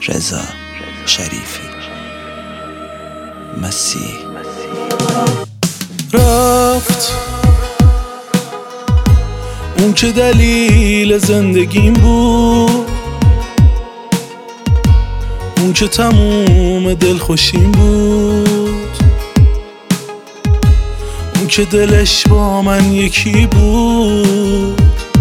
رضا شریفی مسیح. رفت اون که دلیل زندگیم بود، اون که تموم دلخوشیم بود، اون که دلش با من یکی بود.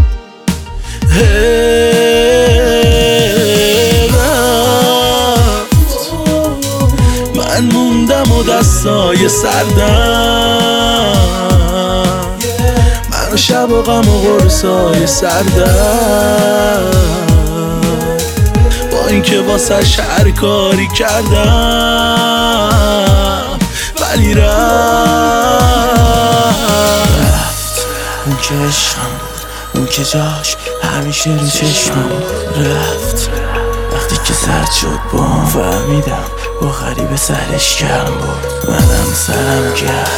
رفت من موندم و دستای سردم، من و شب و غم و قرصای سردم، با اینکه واسه هر کاری کردم ولی رفت. اون که عشقم بود، اون که جاش همیشه رو چشمم بود. رفت وقتی که سرد شد با هم فهمیدم با غریبه سرش گرم بود. منم سرم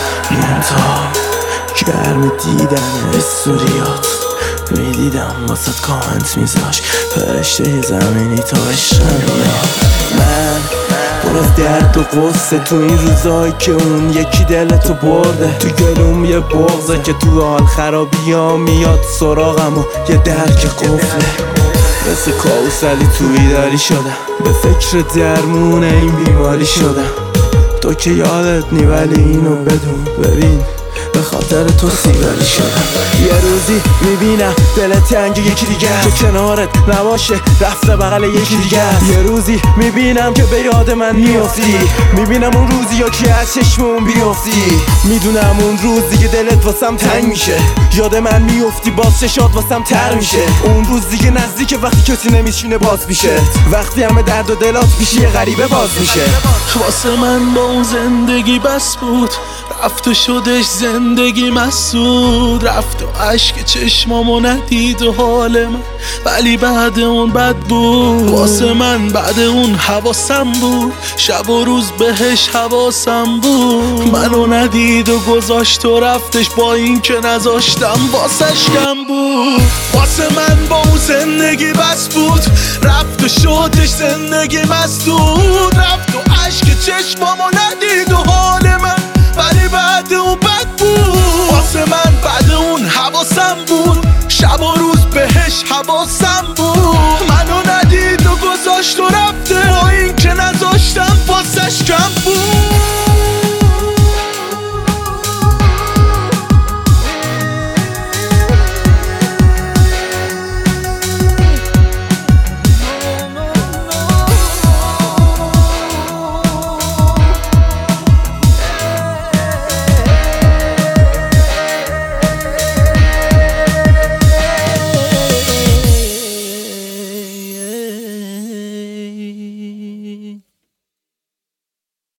گرم دیدن استوریات میدیدم واسه کامنت میذاش فرشته زمینی تا عشقم میاد. من پر از درد و قصه تو این روزایی که اون یکی دلتو برده، تو گلوم یه بغضه که تو حال خرابی ها میاد سراغم و یه درک قفله. مثل کاوسلی توی داری شدم، به فکر درمون این بیماری شدم. تو که یادت نی ولی اینو بدون، ببین به خاطر تو سیگاری شدم. یه روزی میبینم دل تنگ یکی دیگه که کنارت نباشه رفته بغل یکی دیگه. یه روزی میبینم که به یاد من میافتی، میبینم اون روزی یا که از چشمون بیافتی. میدونم اون روزی که دلت واسم تنگ میشه، یاد من میافتی باز چشات واسم تر میشه. اون روز دیگه نزدیک وقتی کسی نمیشینه باز میشه، وقتی همه درد و دلات پیشی یه غریبه باز میشه. واسه من با اون زندگی بس بود، رفت و شدش زندگی مسعود. رفت و عشق چشمامو ندید و حال من ولی بعد اون بد بود. واسه من بعد اون حواسم بود، شب و روز بهش حواسم بود. منو ندید و گذاشت و رفتش با این که نذاشتم واسش کم بود. واسه من با اون زندگی بس بود، رفت و شدش زندگی مسعود. رفت و عشق چشمامو ندید و حال من ولی بعد اون بد بود. واسه من بعد اون حواسم بود، شب و روز بهش حواسم